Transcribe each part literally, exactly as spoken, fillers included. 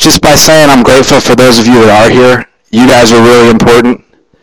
just by saying I'm grateful for those of you that are here. You guys are really important.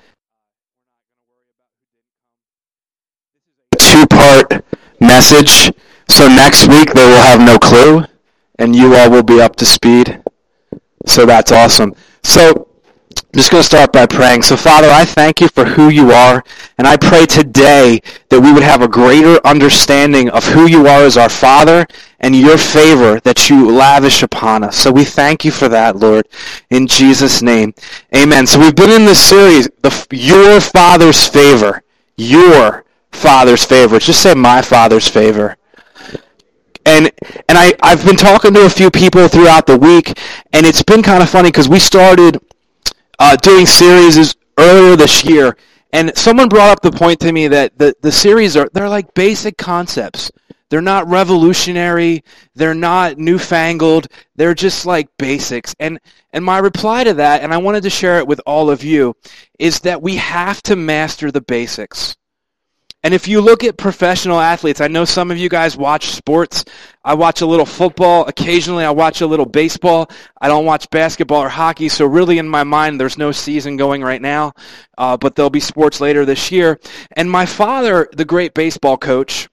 A two-part message. So next week they will have no clue, and you all will be up to speed. So that's awesome. So I'm just going to start by praying. So Father, I thank you for who you are, and I pray today that we would have a greater understanding of who you are as our Father and your favor that you lavish upon us. So we thank you for that, Lord, in Jesus' name. Amen. So we've been in this series, the, your Father's favor. Your Father's favor. Just say my Father's favor. And and I, I've been talking to a few people throughout the week, and it's been kind of funny because we started uh, doing series earlier this year, and someone brought up the point to me that the, the series are, they're like basic concepts. They're not revolutionary. They're not newfangled. They're just like basics. And and my reply to that, and I wanted to share it with all of you, is that we have to master the basics. And if you look at professional athletes, I know some of you guys watch sports. I watch a little football. Occasionally I watch a little baseball. I don't watch basketball or hockey, so really in my mind there's no season going right now, uh, but there'll be sports later this year. And my father, the great baseball coach,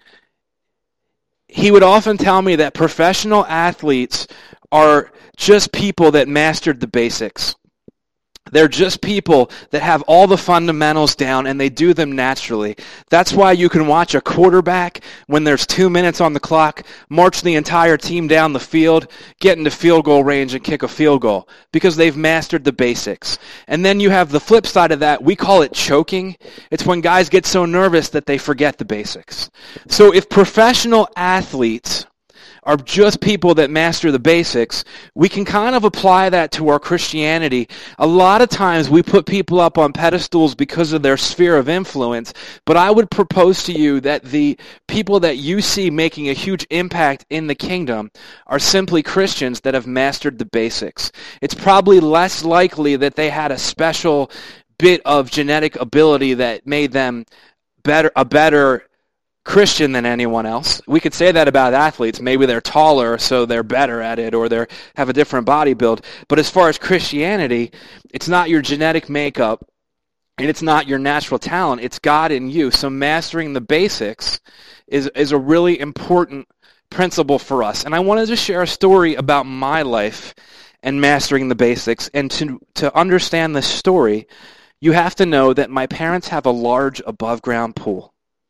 he would often tell me that professional athletes are just people that mastered the basics. They're just people that have all the fundamentals down and they do them naturally. That's why you can watch a quarterback when there's two minutes on the clock, march the entire team down the field, get into field goal range and kick a field goal because they've mastered the basics. And then you have the flip side of that. We call it choking. It's when guys get so nervous that they forget the basics. So if professional athletes are just people that master the basics, we can kind of apply that to our Christianity. A lot of times we put people up on pedestals because of their sphere of influence, but I would propose to you that the people that you see making a huge impact in the kingdom are simply Christians that have mastered the basics. It's probably less likely that they had a special bit of genetic ability that made them better, a better Christian than anyone else. We could say that about athletes. Maybe they're taller, so they're better at it, or they have a different body build. But as far as Christianity, it's not your genetic makeup, and it's not your natural talent. It's God in you. So mastering the basics is, is a really important principle for us. And I wanted to share a story about my life and mastering the basics. And to, to understand this story, you have to know that my parents have a large above-ground pool.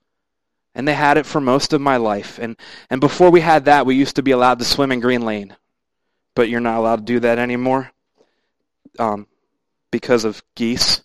And they had it for most of my life. And and before we had that, we used to be allowed to swim in Green Lane. But you're not allowed to do that anymore um, because of geese.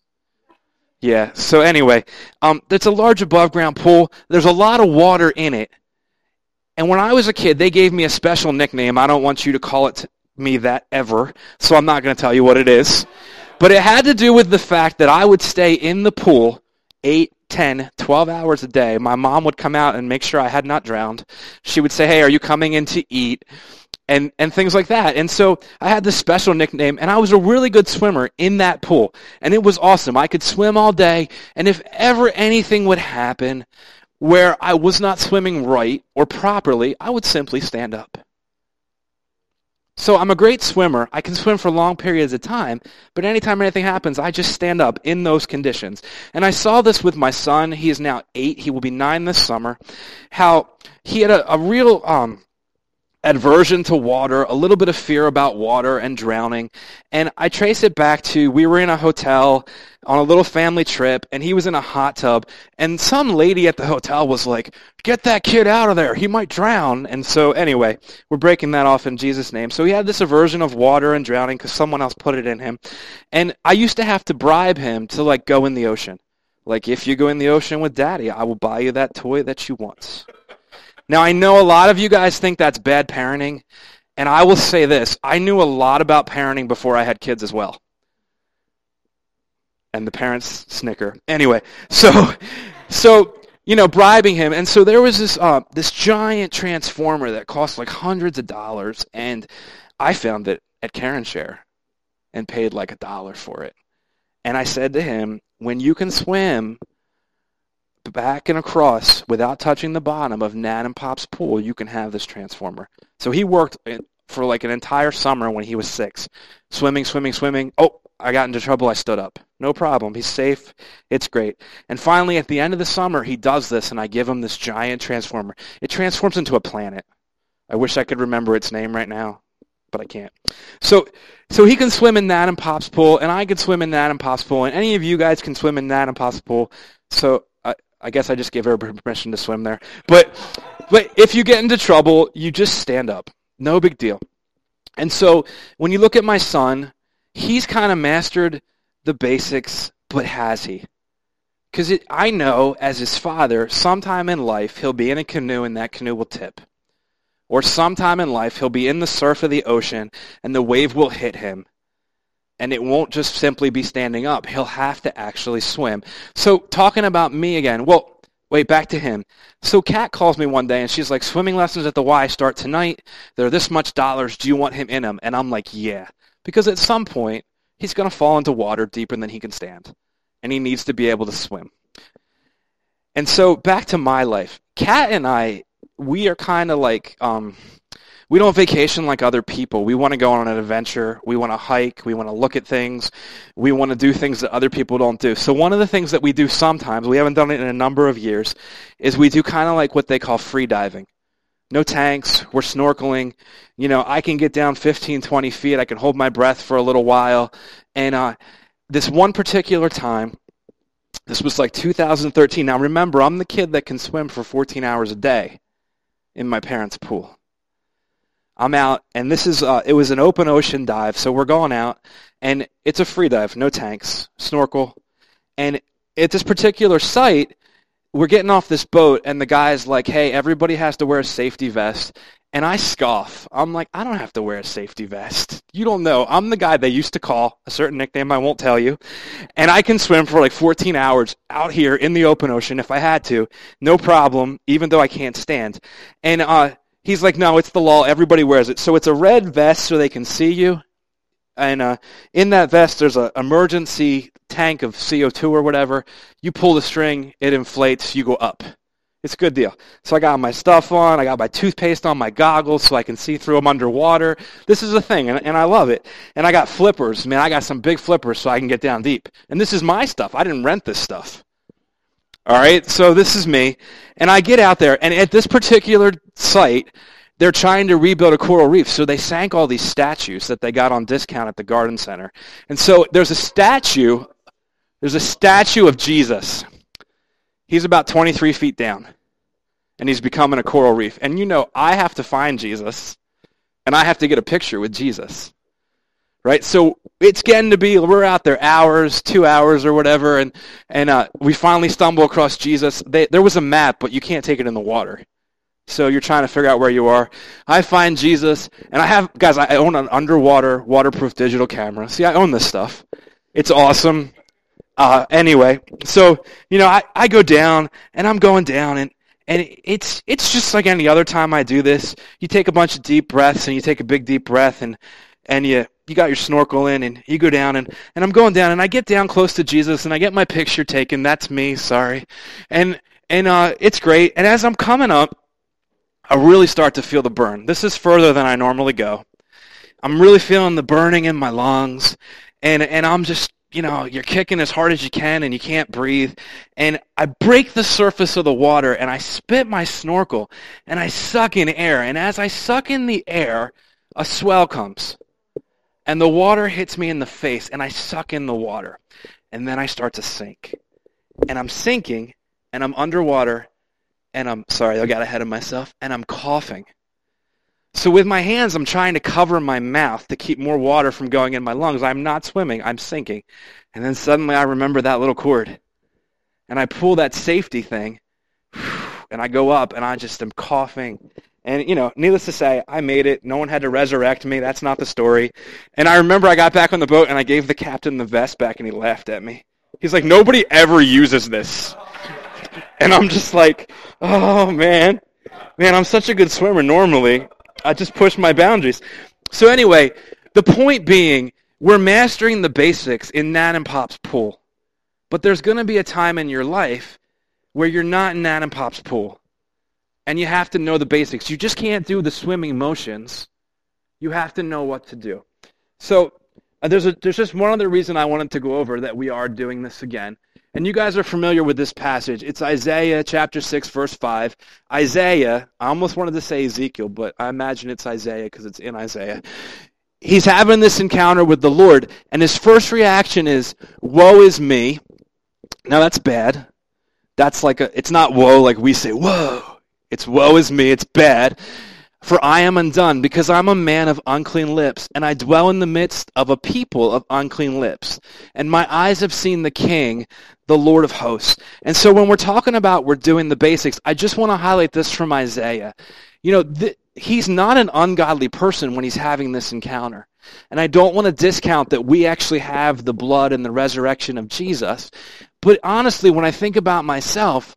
Yeah, so anyway, um, it's a large above-ground pool. There's a lot of water in it. And when I was a kid, they gave me a special nickname. I don't want you to call it to me that ever, so I'm not going to tell you what it is. But it had to do with the fact that I would stay in the pool eight, ten, twelve hours a day. My mom would come out and make sure I had not drowned. She would say, hey, are you coming in to eat? And and things like that. And so I had this special nickname, and I was a really good swimmer in that pool. And it was awesome. I could swim all day, and if ever anything would happen where I was not swimming right or properly, I would simply stand up. So I'm a great swimmer. I can swim for long periods of time, but anytime anything happens, I just stand up in those conditions. And I saw this with my son. He is now eight. He will be nine this summer. How he had a, a real um, aversion to water, a little bit of fear about water and drowning. And I trace it back to we were in a hotel on a little family trip, and he was in a hot tub, and some lady at the hotel was like, get that kid out of there, he might drown. And so anyway, we're breaking that off in Jesus' name. So he had this aversion of water and drowning because someone else put it in him. And I used to have to bribe him to like go in the ocean. Like, if you go in the ocean with daddy, I will buy you that toy that you want. Now, I know a lot of you guys think that's bad parenting, and I will say this. I knew a lot about parenting before I had kids as well. And the parents snicker. Anyway, so, so you know, bribing him. And so there was this uh, this giant transformer that cost like hundreds of dollars, and I found it at Karen Share and paid like a dollar for it. And I said to him, when you can swim back and across without touching the bottom of Nat and Pop's pool, you can have this transformer. So he worked for like an entire summer when he was six. Swimming, swimming, swimming. Oh, I got into trouble. I stood up. No problem. He's safe. It's great. And finally, at the end of the summer, he does this, and I give him this giant transformer. It transforms into a planet. I wish I could remember its name right now, but I can't. So so he can swim in that and Pop's pool, and I can swim in that and Pop's pool, and any of you guys can swim in that and Pop's pool. So I, I guess I just gave her permission to swim there. But but if you get into trouble, you just stand up. No big deal. And so when you look at my son, he's kind of mastered the basics, but has he? Because I know, as his father, sometime in life he'll be in a canoe and that canoe will tip. Or sometime in life he'll be in the surf of the ocean and the wave will hit him. And it won't just simply be standing up. He'll have to actually swim. So talking about me again, well, wait, back to him. So Kat calls me one day and she's like, swimming lessons at the Y start tonight. They're this much dollars. Do you want him in them? And I'm like, yeah. Because at some point, he's going to fall into water deeper than he can stand. And he needs to be able to swim. And so back to my life. Kat and I, we are kind of like, um, we don't vacation like other people. We want to go on an adventure. We want to hike. We want to look at things. We want to do things that other people don't do. So one of the things that we do sometimes, we haven't done it in a number of years, is we do kind of like what they call free diving. No tanks, we're snorkeling. You know, I can get down fifteen, twenty feet. I can hold my breath for a little while. And uh, this one particular time, this was like two thousand thirteen. Now remember, I'm the kid that can swim for fourteen hours a day in my parents' pool. I'm out, and this is, uh, it was an open ocean dive, so we're going out, and it's a free dive, no tanks, snorkel. And at this particular site, we're getting off this boat, and the guy's like, hey, everybody has to wear a safety vest. And I scoff. I'm like, I don't have to wear a safety vest. You don't know. I'm the guy they used to call, a certain nickname I won't tell you. And I can swim for like fourteen hours out here in the open ocean if I had to. No problem, even though I can't stand. And uh, he's like, no, it's the law. Everybody wears it. So it's a red vest so they can see you. And uh, in that vest, there's an emergency tank of C O two or whatever. You pull the string, it inflates, you go up. It's a good deal. So I got my stuff on, I got my toothpaste on, my goggles so I can see through them underwater. This is a thing, and, and I love it. And I got flippers. Man, I got some big flippers so I can get down deep. And this is my stuff. I didn't rent this stuff. All right, so this is me. And I get out there, and at this particular site, they're trying to rebuild a coral reef, so they sank all these statues that they got on discount at the garden center. And so there's a statue, there's a statue of Jesus. He's about twenty-three feet down, and he's becoming a coral reef. And you know, I have to find Jesus, and I have to get a picture with Jesus, right? So it's getting to be, we're out there hours, two hours or whatever, and and uh, we finally stumble across Jesus. They, there was a map, but you can't take it in the water. So you're trying to figure out where you are. I find Jesus, and I have, guys, I own an underwater waterproof digital camera. See, I own this stuff. It's awesome. Uh, anyway, so, you know, I, I go down, and I'm going down, and, and it's it's just like any other time I do this. You take a bunch of deep breaths, and you take a big deep breath, and and you you got your snorkel in, and you go down, and, and I'm going down, and I get down close to Jesus, and I get my picture taken. That's me, sorry. And, and uh, it's great, and as I'm coming up, I really start to feel the burn. This is further than I normally go. I'm really feeling the burning in my lungs, and and I'm just, you know, you're kicking as hard as you can and you can't breathe. And I break the surface of the water and I spit my snorkel and I suck in air. And as I suck in the air, a swell comes. And the water hits me in the face and I suck in the water. And then I start to sink. And I'm sinking and I'm underwater and I'm, sorry, I got ahead of myself, and I'm coughing. So with my hands, I'm trying to cover my mouth to keep more water from going in my lungs. I'm not swimming. I'm sinking. And then suddenly I remember that little cord. And I pull that safety thing, and I go up, and I just am coughing. And, you know, needless to say, I made it. No one had to resurrect me. That's not the story. And I remember I got back on the boat, and I gave the captain the vest back, and he laughed at me. He's like, nobody ever uses this. And I'm just like, oh, man. Man, I'm such a good swimmer normally. I just push my boundaries. So anyway, the point being, we're mastering the basics in Nat and Pop's pool. But there's going to be a time in your life where you're not in Nat and Pop's pool. And you have to know the basics. You just can't do the swimming motions You have to know what to do. So uh, there's a, there's just one other reason I wanted to go over that we are doing this again. And you guys are familiar with this passage. It's Isaiah chapter six, verse five. Isaiah, I almost wanted to say Ezekiel, but I imagine it's Isaiah because it's in Isaiah. He's having this encounter with the Lord, and his first reaction is, woe is me. Now that's bad. That's like a, it's not woe like we say, whoa. It's woe is me, it's bad. For I am undone, because I'm a man of unclean lips, and I dwell in the midst of a people of unclean lips. And my eyes have seen the King, the Lord of hosts. And so when we're talking about we're doing the basics, I just want to highlight this from Isaiah. You know, th- he's not an ungodly person when he's having this encounter. And I don't want to discount that we actually have the blood and the resurrection of Jesus. But honestly, when I think about myself,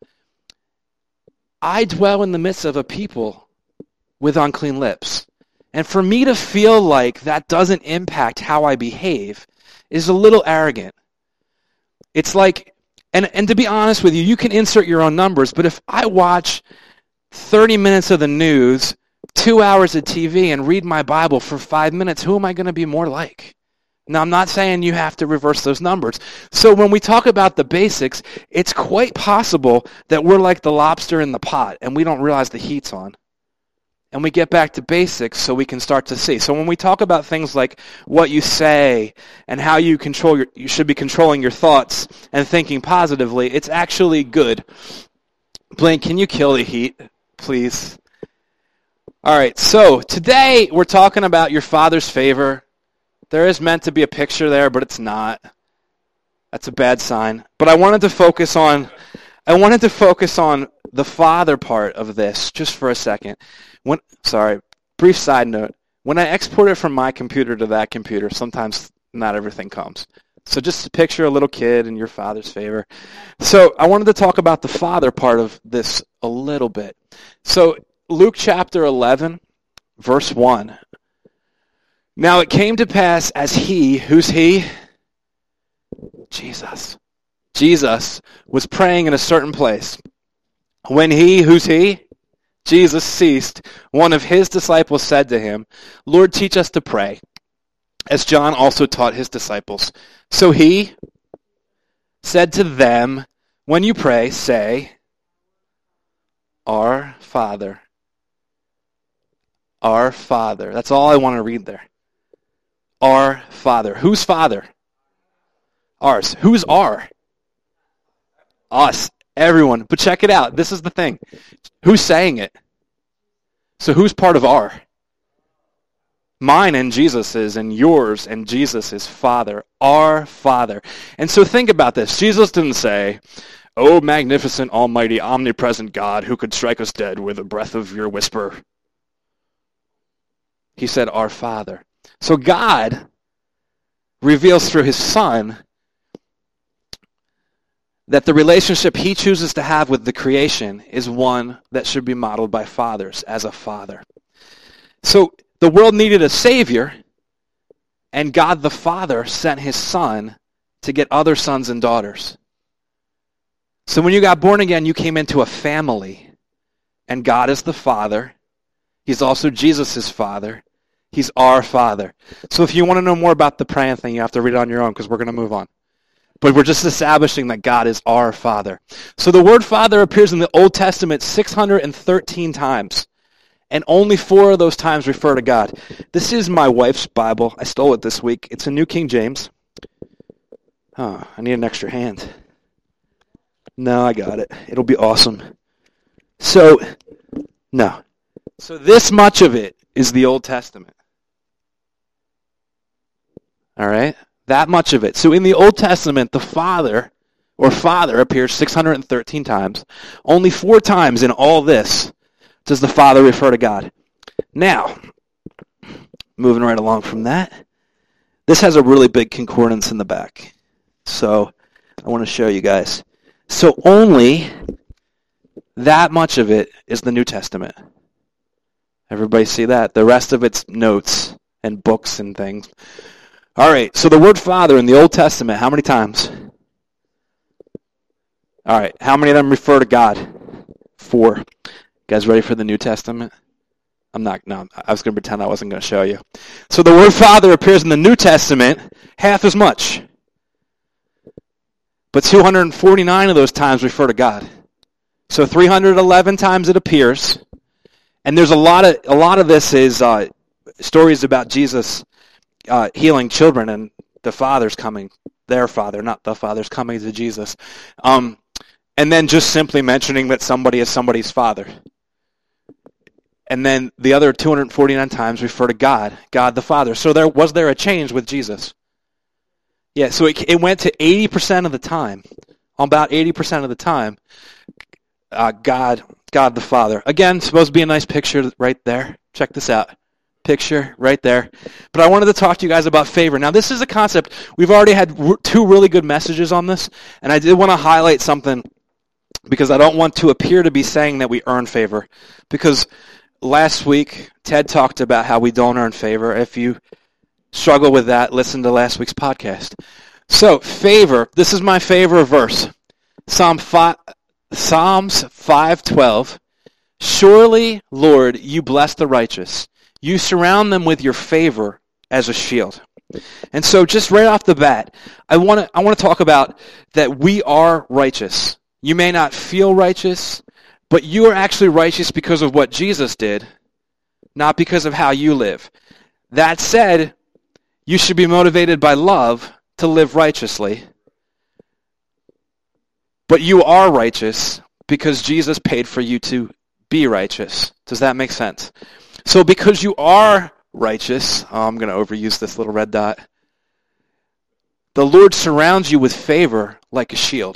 I dwell in the midst of a people with unclean lips. And for me to feel like that doesn't impact how I behave is a little arrogant. It's like, and, and to be honest with you, you can insert your own numbers, but if I watch thirty minutes of the news, two hours of T V, and read my Bible for five minutes, who am I going to be more like? Now, I'm not saying you have to reverse those numbers. So when we talk about the basics, it's quite possible that we're like the lobster in the pot, and we don't realize the heat's on. And we get back to basics so we can start to see. So when we talk about things like what you say and how you control your, you should be controlling your thoughts and thinking positively, it's actually good. Blaine, can you kill the heat, please? All right, so today we're talking about your Father's favor. There is meant to be a picture there, but it's not. That's a bad sign. But I wanted to focus on, I wanted to focus on the Father part of this just for a second. When, sorry, brief side note. When I export it from my computer to that computer, sometimes not everything comes. So just picture a little kid in your Father's favor. So I wanted to talk about the Father part of this a little bit. So Luke chapter eleven, verse one. Now it came to pass as he, who's he? Jesus. Jesus was praying in a certain place. When he, who's he? Jesus ceased, one of his disciples said to him, Lord, teach us to pray, as John also taught his disciples. So he said to them, when you pray, say, Our Father. Our Father. That's all I want to read there. Our Father. Whose Father? Ours. Who's our? Us. Everyone. But check it out. This is the thing. Who's saying it? So who's part of our? Mine and Jesus's, and yours and Jesus's Father. Our Father. And so think about this. Jesus didn't say, Oh, magnificent, almighty, omnipresent God who could strike us dead with a breath of your whisper. He said, Our Father. So God reveals through his Son that the relationship he chooses to have with the creation is one that should be modeled by fathers as a father. So the world needed a Savior, and God the Father sent his Son to get other sons and daughters. So when you got born again, you came into a family, and God is the Father. He's also Jesus' Father. He's our Father. So if you want to know more about the praying thing, you have to read it on your own because we're going to move on. But we're just establishing that God is our Father. So the word Father appears in the Old Testament six hundred thirteen times. And only four of those times refer to God. This is my wife's Bible. I stole it this week. It's a New King James. Oh, I need an extra hand. No, I got it. It'll be awesome. So, no. So this much of it is the Old Testament. All right? That much of it. So in the Old Testament, the Father, or Father, appears six hundred thirteen times. Only four times in all this does the Father refer to God. Now, moving right along from that, this has a really big concordance in the back. So I want to show you guys. So only that much of it is the New Testament. Everybody see that? The rest of it's notes and books and things. All right, so the word Father in the Old Testament, how many times? All right, how many of them refer to God? Four. You guys ready for the New Testament? I'm not, no, I was going to pretend I wasn't going to show you. So the word Father appears in the New Testament half as much. But two hundred forty-nine of those times refer to God. So three hundred eleven times it appears. And there's a lot of, a lot of this is uh, stories about Jesus uh, healing children and the Father's coming, their Father, not the Father's coming to Jesus. Um, and then just simply mentioning that somebody is somebody's Father. And then the other two hundred forty-nine times refer to God, God the Father. So there was there a change with Jesus? Yeah, so it, it went to eighty percent of the time, about eighty percent of the time, uh, God, God the Father. Again, supposed to be a nice picture right there. Check this out. Picture right there. But I wanted to talk to you guys about favor. Now, this is a concept. We've already had r- two really good messages on this, and I did want to highlight something because I don't want to appear to be saying that we earn favor. Because last week, Ted talked about how we don't earn favor. If you struggle with that, listen to last week's podcast. So, favor. This is my favorite verse. Psalm five, Psalms five twelve. Surely, Lord, you bless the righteous. You surround them with your favor as a shield. And so, just right off the bat, I want to I want to talk about that we are righteous. You may not feel righteous, but you are actually righteous because of what Jesus did, not because of how you live. That said, you should be motivated by love to live righteously. But you are righteous because Jesus paid for you to be righteous. Does that make sense? So because you are righteous, oh, I'm going to overuse this little red dot, the Lord surrounds you with favor like a shield.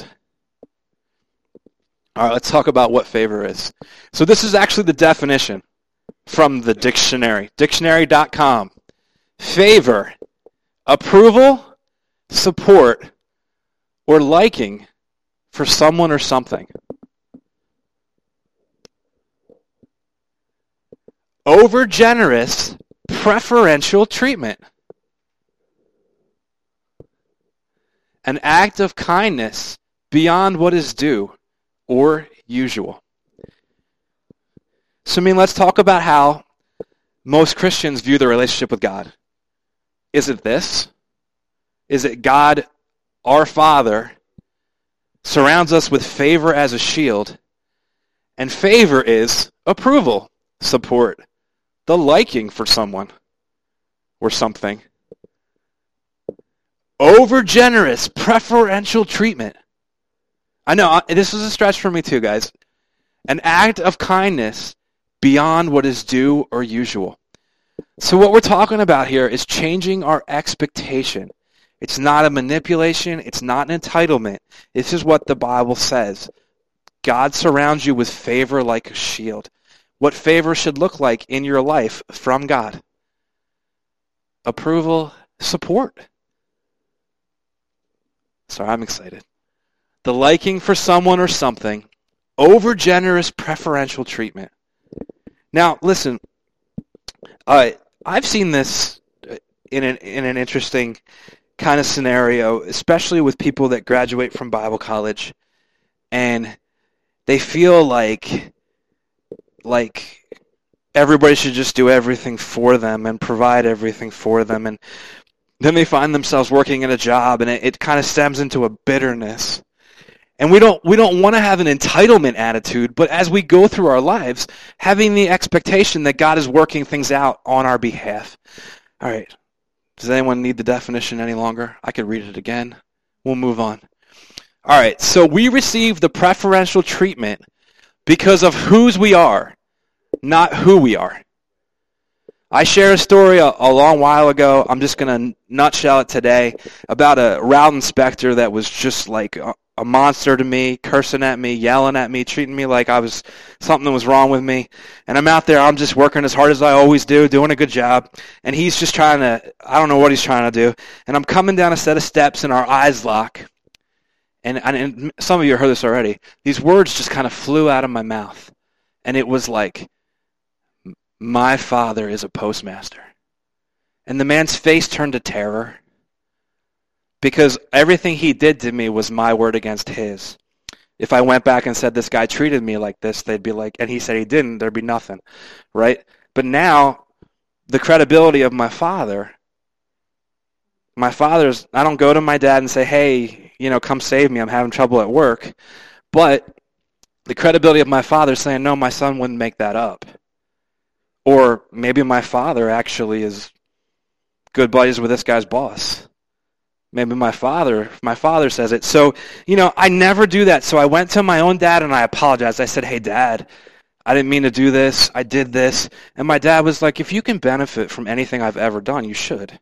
All right, let's talk about what favor is. So this is actually the definition from the dictionary, dictionary dot com. Favor, approval, support, or liking for someone or something. Overgenerous, preferential treatment. An act of kindness beyond what is due or usual. So, I mean, let's talk about how most Christians view their relationship with God. Is it this? Is it God, our Father, surrounds us with favor as a shield, and favor is approval, support, the liking for someone or something. Overgenerous, preferential treatment. I know, this is a stretch for me too, guys. An act of kindness beyond what is due or usual. So what we're talking about here is changing our expectation. It's not a manipulation. It's not an entitlement. This is what the Bible says. God surrounds you with favor like a shield. What favor should look like in your life from God? Approval, support. Sorry, I'm excited. The liking for someone or something. Overgenerous, preferential treatment. Now, listen. Uh, I've seen this in an in an interesting kind of scenario, especially with people that graduate from Bible college, and they feel like like everybody should just do everything for them and provide everything for them, and then they find themselves working in a job, and it, it kind of stems into a bitterness. And we don't we don't want to have an entitlement attitude, but as we go through our lives, having the expectation that God is working things out on our behalf. All right. Does anyone need the definition any longer? I could read it again. We'll move on. All right. So we receive the preferential treatment because of whose we are, not who we are. I shared a story a, a long while ago. I'm just going to nutshell it today about a route inspector that was just like a, a monster to me, cursing at me, yelling at me, treating me like I was something was wrong with me. And I'm out there, I'm just working as hard as I always do, doing a good job. And he's just trying to, I don't know what he's trying to do. And I'm coming down a set of steps and our eyes lock. And, and some of you heard this already. These words just kind of flew out of my mouth. And it was like, my father is a postmaster. And the man's face turned to terror. Because everything he did to me was my word against his. If I went back and said this guy treated me like this, they'd be like, and he said he didn't, there'd be nothing, right? But now, the credibility of my father, my father's, I don't go to my dad and say, hey, you know, come save me, I'm having trouble at work. But the credibility of my father saying, no, my son wouldn't make that up. Or maybe my father actually is good buddies with this guy's boss. Maybe my father, my father says it. So, you know, I never do that. So I went to my own dad and I apologized. I said, hey, Dad, I didn't mean to do this. I did this. And my dad was like, if you can benefit from anything I've ever done, you should.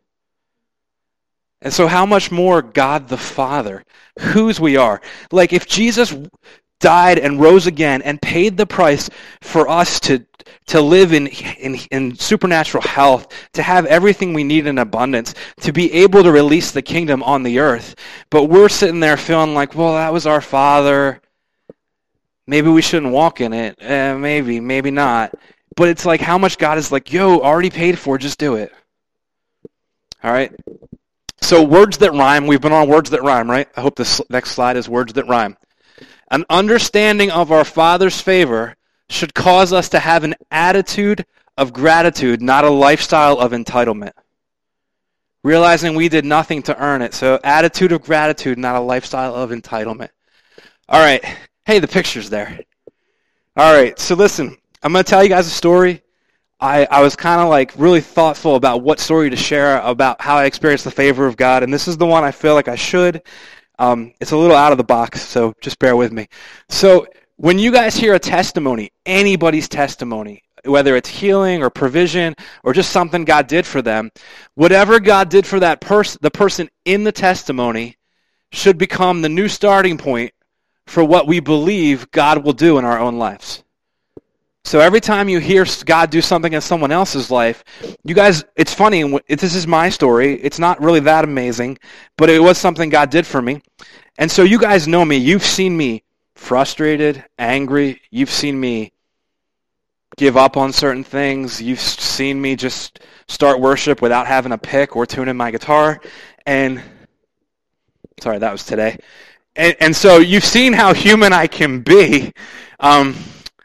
And so how much more God the Father, whose we are. Like if Jesus died and rose again and paid the price for us to to live in, in in supernatural health, to have everything we need in abundance, to be able to release the kingdom on the earth. But we're sitting there feeling like, well, that was our Father. Maybe we shouldn't walk in it. Eh, maybe, maybe not. But it's like how much God is like, yo, already paid for, just do it. All right? So words that rhyme, we've been on words that rhyme, right? I hope this next slide is words that rhyme. An understanding of our Father's favor should cause us to have an attitude of gratitude, not a lifestyle of entitlement. Realizing we did nothing to earn it. So attitude of gratitude, not a lifestyle of entitlement. All right. Hey, the picture's there. All right. So listen, I'm going to tell you guys a story. I, I was kind of like really thoughtful about what story to share about how I experienced the favor of God. And this is the one I feel like I should. Um, it's a little out of the box, so just bear with me. So when you guys hear a testimony, anybody's testimony, whether it's healing or provision or just something God did for them, whatever God did for that person, the person in the testimony should become the new starting point for what we believe God will do in our own lives. So every time you hear God do something in someone else's life, you guys, it's funny, this is my story. It's not really that amazing, but it was something God did for me. And so you guys know me. You've seen me frustrated, angry. You've seen me give up on certain things. You've seen me just start worship without having a pick or tuning my guitar. And, sorry, that was today. And, and so you've seen how human I can be. Um...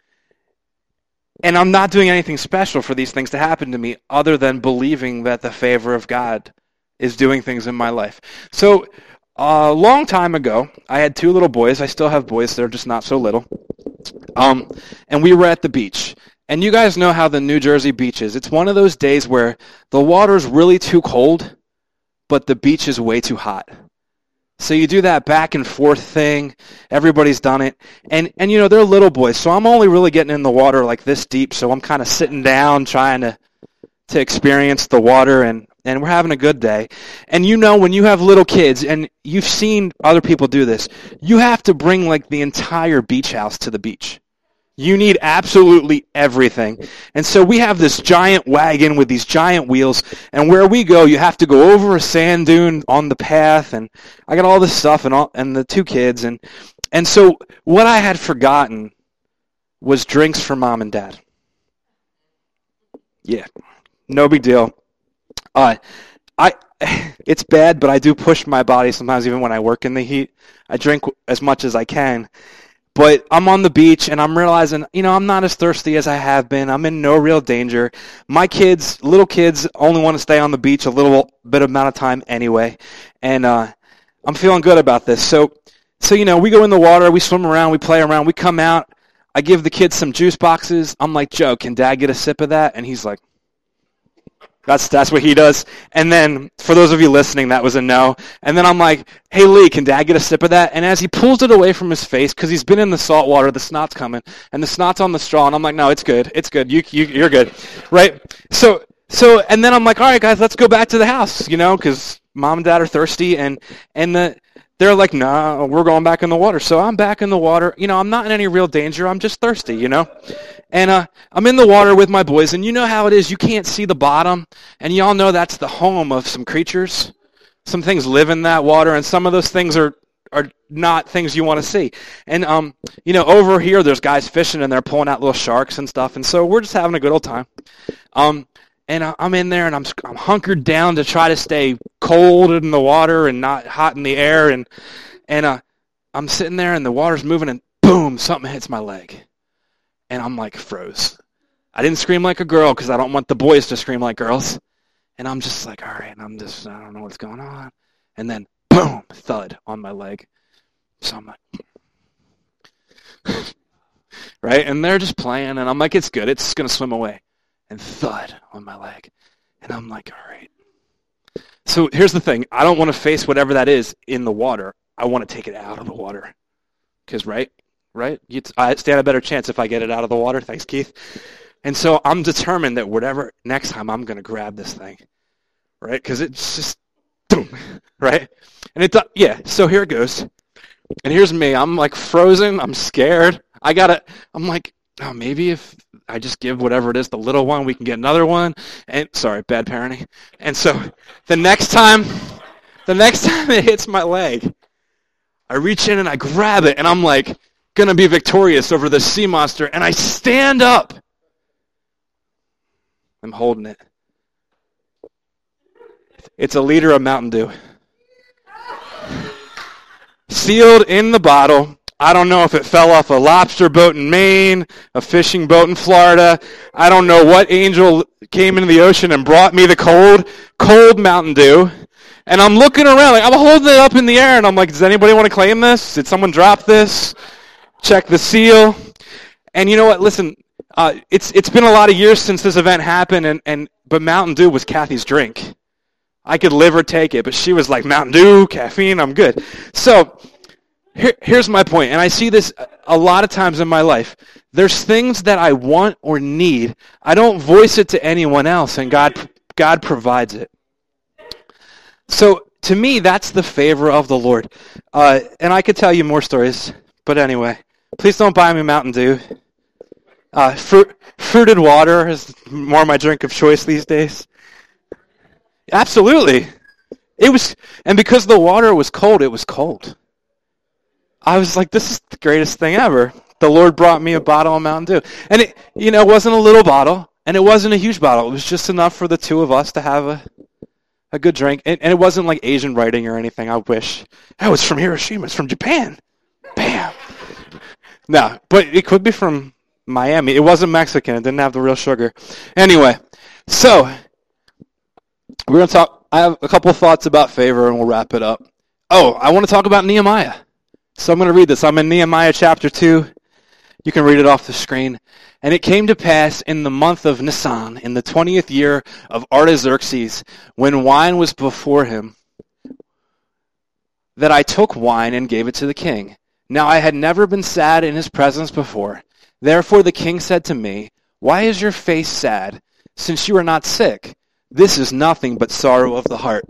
And I'm not doing anything special for these things to happen to me other than believing that the favor of God is doing things in my life. So a long time ago, I had two little boys. I still have boys. They're just not so little. Um, and we were at the beach. And you guys know how the New Jersey beach is. It's one of those days where the water's really too cold, but the beach is way too hot. So you do that back and forth thing. Everybody's done it. And, and you know, they're little boys, so I'm only really getting in the water like this deep, so I'm kind of sitting down trying to to experience the water, and, and we're having a good day. And you know, when you have little kids, and you've seen other people do this, you have to bring like the entire beach house to the beach. You need absolutely everything. And so we have this giant wagon with these giant wheels, and where we go, you have to go over a sand dune on the path, and I got all this stuff and all, and the two kids. And, and so what I had forgotten was drinks for mom and dad. Yeah, no big deal. Uh, I it's bad, but I do push my body sometimes even when I work in the heat. I drink as much as I can. But I'm on the beach, and I'm realizing, you know, I'm not as thirsty as I have been. I'm in no real danger. My kids, little kids, only want to stay on the beach a little bit amount of time anyway. And uh, I'm feeling good about this. So, so, you know, we go in the water, we swim around, we play around, we come out. I give the kids some juice boxes. I'm like, Joe, can Dad get a sip of that? And he's like, That's that's what he does. And then, for those of you listening, that was a no. And then I'm like, hey, Lee, can Dad get a sip of that? And as he pulls it away from his face, because he's been in the salt water, the snot's coming, and the snot's on the straw, and I'm like, no, it's good. It's good. You, you, you're good. Right? So, so, and then I'm like, all right, guys, let's go back to the house, you know, because Mom and Dad are thirsty, and, and the, they're like, no, we're going back in the water. So I'm back in the water. You know, I'm not in any real danger. I'm just thirsty, you know. And uh, I'm in the water with my boys, and you know how it is. You can't see the bottom, and y'all know that's the home of some creatures. Some things live in that water, and some of those things are, are not things you want to see. And, um, you know, over here, there's guys fishing, and they're pulling out little sharks and stuff, and so we're just having a good old time. Um, and I'm in there, and I'm I'm hunkered down to try to stay cold in the water and not hot in the air, and and uh, I'm sitting there, and the water's moving, and boom, something hits my leg. And I'm like, froze. I didn't scream like a girl because I don't want the boys to scream like girls. And I'm just like, all right, I'm just, I don't know what's going on. And then, boom, thud on my leg. So I'm like, right? And they're just playing, and I'm like, it's good. It's going to swim away. And thud on my leg. And I'm like, all right. So here's the thing. I don't want to face whatever that is in the water. I want to take it out of the water. Because, right? Right? You'd, I stand a better chance if I get it out of the water. Thanks, Keith. And so I'm determined that whatever, next time I'm going to grab this thing. Right? Because it's just, boom. Right? And it, yeah, so here it goes. And here's me. I'm like frozen. I'm scared. I got to, I'm like, oh, maybe if I just give whatever it is, the little one, we can get another one. And sorry, bad parenting. And so the next time, the next time it hits my leg, I reach in and I grab it, and I'm like, going to be victorious over the sea monster. And I stand up. I'm holding it. It's a liter of Mountain Dew. Sealed in the bottle. I don't know if it fell off a lobster boat in Maine, a fishing boat in Florida. I don't know what angel came into the ocean and brought me the cold, cold Mountain Dew. And I'm looking around, like I'm holding it up in the air, and I'm like, does anybody want to claim this? Did someone drop this? Check the seal. And you know what? Listen, uh, it's it's been a lot of years since this event happened, and, and but Mountain Dew was Kathy's drink. I could live or take it, but she was like, Mountain Dew, caffeine, I'm good. So here, here's my point, and I see this a lot of times in my life. There's things that I want or need. I don't voice it to anyone else, and God, God provides it. So to me, that's the favor of the Lord. Uh, and I could tell you more stories, but anyway, please don't buy me Mountain Dew. Uh, fruit, fruited water is more my drink of choice these days. Absolutely. It was, and because the water was cold, it was cold. I was like, this is the greatest thing ever. The Lord brought me a bottle of Mountain Dew. And it, you know, it wasn't a little bottle, and it wasn't a huge bottle. It was just enough for the two of us to have a, a good drink. And, and it wasn't like Asian writing or anything, I wish. Oh, it's from Hiroshima. It's from Japan. Bam. No, but it could be from Miami. It wasn't Mexican. It didn't have the real sugar. Anyway, so we're going to talk. I have a couple of thoughts about favor, and we'll wrap it up. Oh, I want to talk about Nehemiah. So I'm going to read this. I'm in Nehemiah chapter two. You can read it off the screen. And it came to pass in the month of Nisan, in the twentieth year of Artaxerxes, when wine was before him, that I took wine and gave it to the king. Now I had never been sad in his presence before. Therefore the king said to me, why is your face sad, since you are not sick? This is nothing but sorrow of the heart.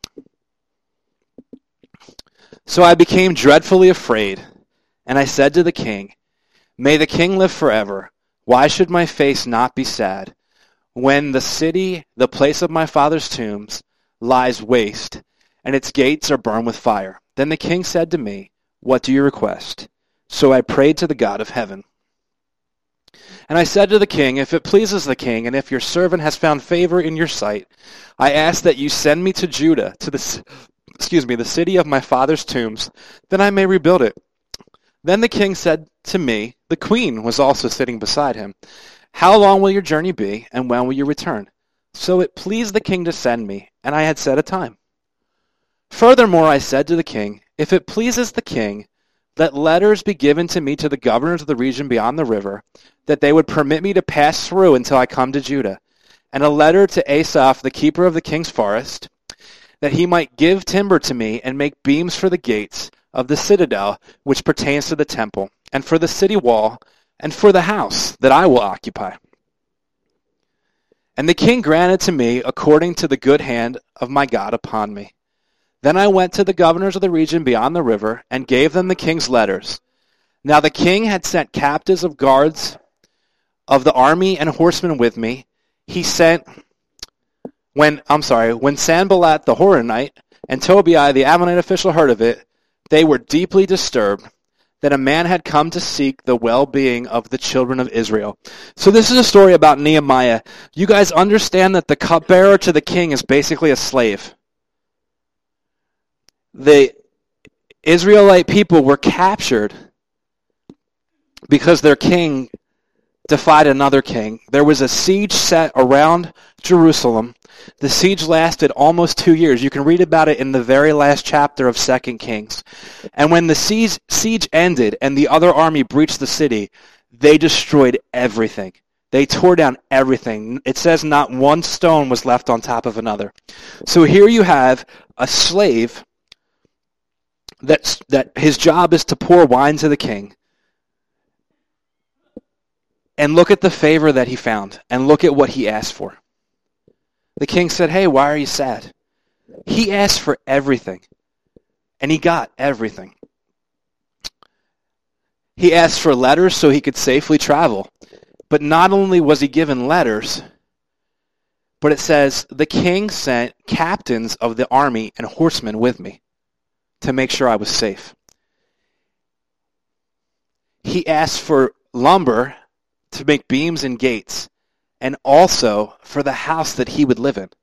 So I became dreadfully afraid, and I said to the king, may the king live forever. Why should my face not be sad, when the city, the place of my father's tombs, lies waste, and its gates are burned with fire? Then the king said to me, what do you request? So I prayed to the God of heaven. And I said to the king, if it pleases the king, and if your servant has found favor in your sight, I ask that you send me to Judah, to the, excuse me, the city of my father's tombs, that I may rebuild it. Then the king said to me, the queen was also sitting beside him, how long will your journey be, and when will you return? So it pleased the king to send me, and I had set a time. Furthermore, I said to the king, if it pleases the king, let letters be given to me to the governors of the region beyond the river, that they would permit me to pass through until I come to Judah, and a letter to Asaph, the keeper of the king's forest, that he might give timber to me and make beams for the gates of the citadel which pertains to the temple, and for the city wall, and for the house that I will occupy. And the king granted to me according to the good hand of my God upon me. Then I went to the governors of the region beyond the river, and gave them the king's letters. Now the king had sent captives of guards of the army and horsemen with me. He sent, when, I'm sorry, when Sanballat the Horonite and Tobiah the Ammonite official heard of it, they were deeply disturbed that a man had come to seek the well-being of the children of Israel. So this is a story about Nehemiah. You guys understand that the cupbearer to the king is basically a slave. The Israelite people were captured because their king defied another king. There was a siege set around Jerusalem. The siege lasted almost two years. You can read about it in the very last chapter of Second Kings. And when the siege, siege ended and the other army breached the city, they destroyed everything. They tore down everything. It says not one stone was left on top of another. So here you have a slave that's, that his job is to pour wine to the king. And look at the favor that he found, and look at what he asked for. The king said, hey, why are you sad? He asked for everything, and he got everything. He asked for letters so he could safely travel. But not only was he given letters, but it says, the king sent captains of the army and horsemen with me to make sure I was safe. He asked for lumber to make beams and gates, and also for the house that he would live in.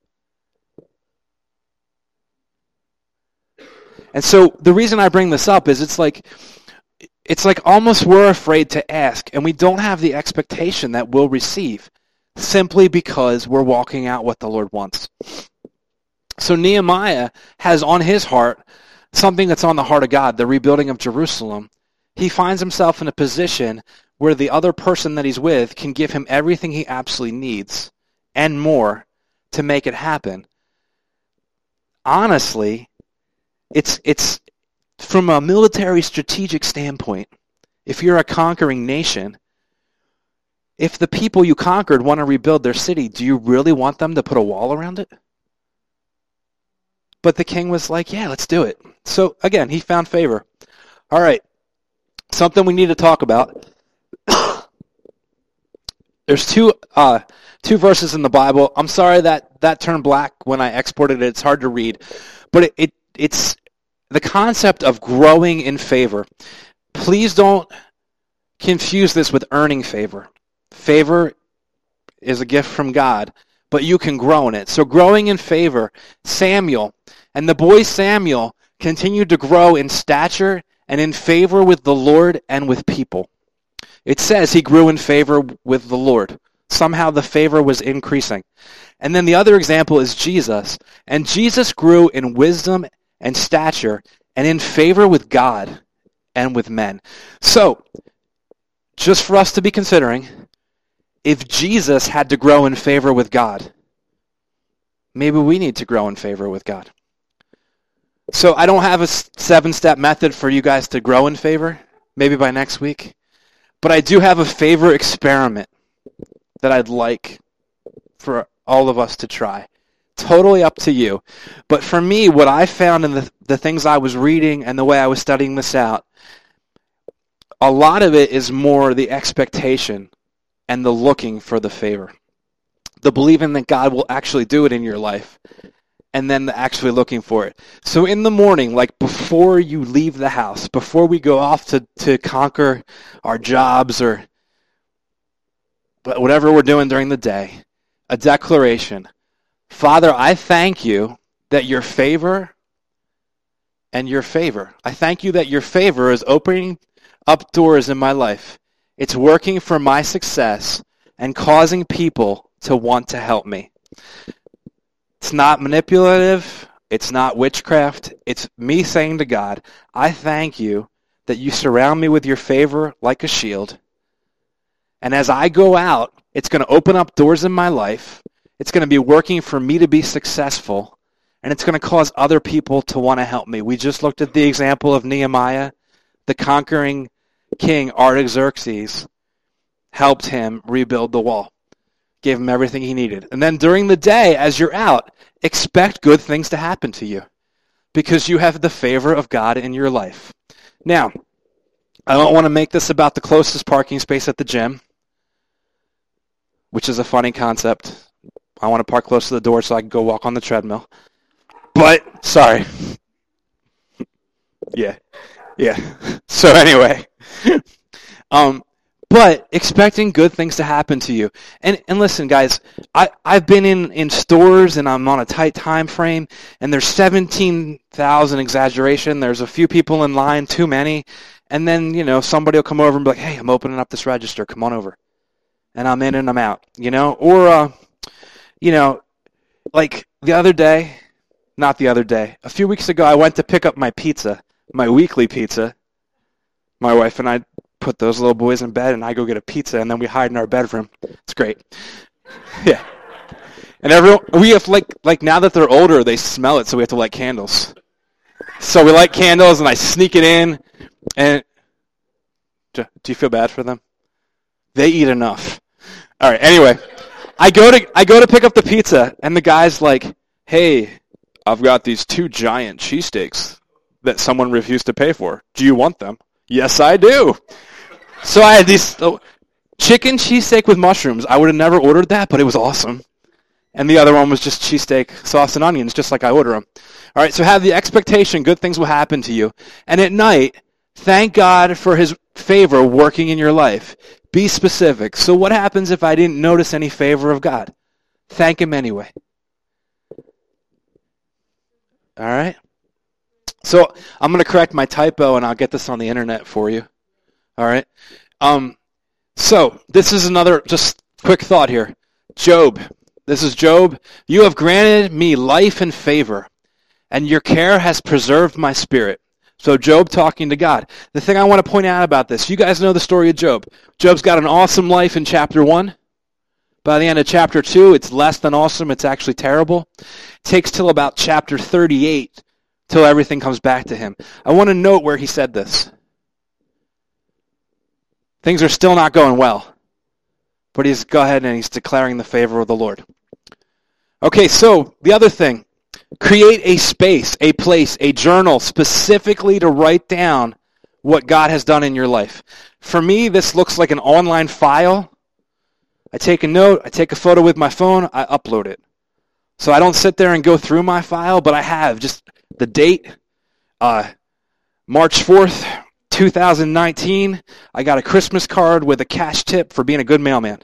And so the reason I bring this up is it's like it's like almost we're afraid to ask, and we don't have the expectation that we'll receive simply because we're walking out what the Lord wants. So Nehemiah has on his heart something that's on the heart of God, the rebuilding of Jerusalem. He finds himself in a position where the other person that he's with can give him everything he absolutely needs and more to make it happen. Honestly, it's it's from a military strategic standpoint, if you're a conquering nation, if the people you conquered want to rebuild their city, do you really want them to put a wall around it? But the king was like, yeah, let's do it. So again, he found favor. All right, something we need to talk about. There's two uh, two verses in the Bible. I'm sorry that that turned black when I exported it. It's hard to read. But it, it it's the concept of growing in favor. Please don't confuse this with earning favor. Favor is a gift from God, but you can grow in it. So growing in favor, Samuel, and the boy Samuel continued to grow in stature and in favor with the Lord and with people. It says he grew in favor with the Lord. Somehow the favor was increasing. And then the other example is Jesus. And Jesus grew in wisdom and stature and in favor with God and with men. So, just for us to be considering, if Jesus had to grow in favor with God, maybe we need to grow in favor with God. So I don't have a seven-step method for you guys to grow in favor, maybe by next week. But I do have a favor experiment that I'd like for all of us to try. Totally up to you. But for me, what I found in the, the things I was reading and the way I was studying this out, a lot of it is more the expectation and the looking for the favor. The believing that God will actually do it in your life, and then the actually looking for it. So in the morning, like before you leave the house, before we go off to, to conquer our jobs or whatever we're doing during the day, a declaration. Father, I thank you that your favor and your favor. I thank you that your favor is opening up doors in my life. It's working for my success and causing people to want to help me. It's not manipulative. It's not witchcraft. It's me saying to God, I thank you that you surround me with your favor like a shield. And as I go out, it's going to open up doors in my life. It's going to be working for me to be successful. And it's going to cause other people to want to help me. We just looked at the example of Nehemiah. The conquering king, Artaxerxes, helped him rebuild the wall. Gave him everything he needed. And then during the day, as you're out, expect good things to happen to you because you have the favor of God in your life. Now, I don't want to make this about the closest parking space at the gym, which is a funny concept. I want to park close to the door so I can go walk on the treadmill. But, sorry. yeah. Yeah. So anyway. um, But expecting good things to happen to you. And and listen, guys, I, I've been in, in stores and I'm on a tight time frame, and there's seventeen thousand exaggeration. There's a few people in line, too many. And then, you know, somebody will come over and be like, hey, I'm opening up this register. Come on over. and I'm in and I'm out, you know? Or, uh, you know, like the other day, not the other day, a few weeks ago, I went to pick up my pizza, my weekly pizza. My wife and I put those little boys in bed, and I go get a pizza, and then we hide in our bedroom. It's great. Yeah. And everyone, we have, like, like now that they're older, they smell it, so we have to light candles. So we light candles, and I sneak it in, and do you feel bad for them? They eat enough. All right, anyway, I go to I go to pick up the pizza, and the guy's like, hey, I've got these two giant cheesesteaks that someone refused to pay for. Do you want them? Yes, I do. So I had these oh, chicken cheesesteak with mushrooms. I would have never ordered that, but it was awesome. And the other one was just cheesesteak, sauce, and onions, just like I order them. All right, so have the expectation good things will happen to you. And at night, thank God for his favor working in your life. Be specific. So what happens if I didn't notice any favor of God? Thank him anyway. All right? So I'm going to correct my typo, and I'll get this on the internet for you. All right? Um, so this is another just quick thought here. Job. This is Job. You have granted me life and favor, and your care has preserved my spirit. So Job talking to God. The thing I want to point out about this, you guys know the story of Job. Job's got an awesome life in chapter one. By the end of chapter two, it's less than awesome. It's actually terrible. It takes till about chapter thirty-eight till everything comes back to him. I want to note where he said this. Things are still not going well. But he's go ahead and he's declaring the favor of the Lord. Okay, so the other thing. Create a space, a place, a journal specifically to write down what God has done in your life. For me, this looks like an online file. I take a note, I take a photo with my phone, I upload it. So I don't sit there and go through my file, but I have just the date, uh, March fourth, two thousand nineteen. I got a Christmas card with a cash tip for being a good mailman.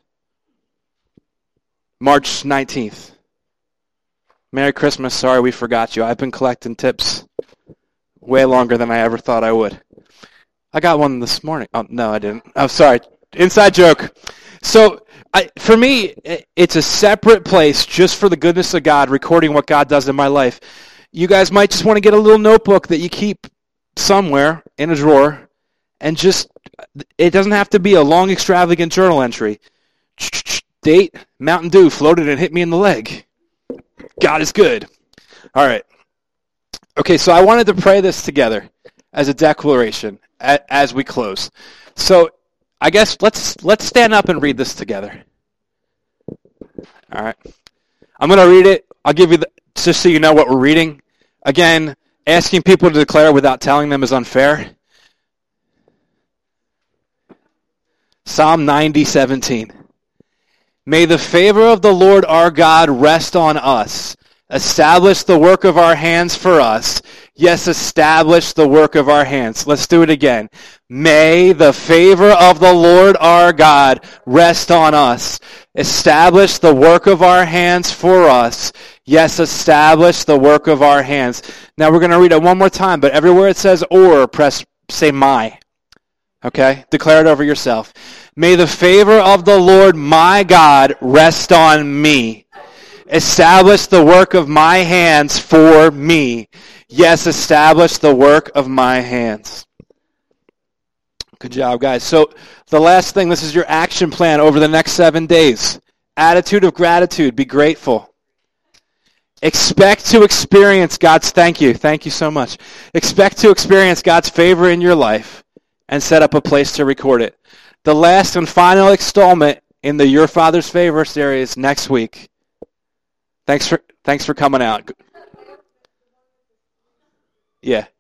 March nineteenth. Merry Christmas. Sorry we forgot you. I've been collecting tips way longer than I ever thought I would. I got one this morning. Oh, no, I didn't. I'm sorry. Inside joke. So I, for me, it's a separate place just for the goodness of God, recording what God does in my life. You guys might just want to get a little notebook that you keep somewhere in a drawer, and just, it doesn't have to be a long, extravagant journal entry. Date, Mountain Dew floated and hit me in the leg. God is good. All right. Okay, so I wanted to pray this together as a declaration as we close. So I guess let's let's stand up and read this together. All right. I'm going to read it. I'll give you the, just so you know what we're reading. Again, asking people to declare without telling them is unfair. Psalm ninety, seventeen. May the favor of the Lord our God rest on us. Establish the work of our hands for us. Yes, establish the work of our hands. Let's do it again. May the favor of the Lord our God rest on us. Establish the work of our hands for us. Yes, establish the work of our hands. Now we're going to read it one more time, but everywhere it says or, press, say my. Okay? Declare it over yourself. May the favor of the Lord my God rest on me. Establish the work of my hands for me. Yes, establish the work of my hands. Good job, guys. So the last thing, this is your action plan over the next seven days. Attitude of gratitude. Be grateful. Expect to experience God's, thank you. Thank you so much. Expect to experience God's favor in your life and set up a place to record it. The last and final installment in the Your Father's Favor series next week. Thanks for thanks for coming out. Yeah.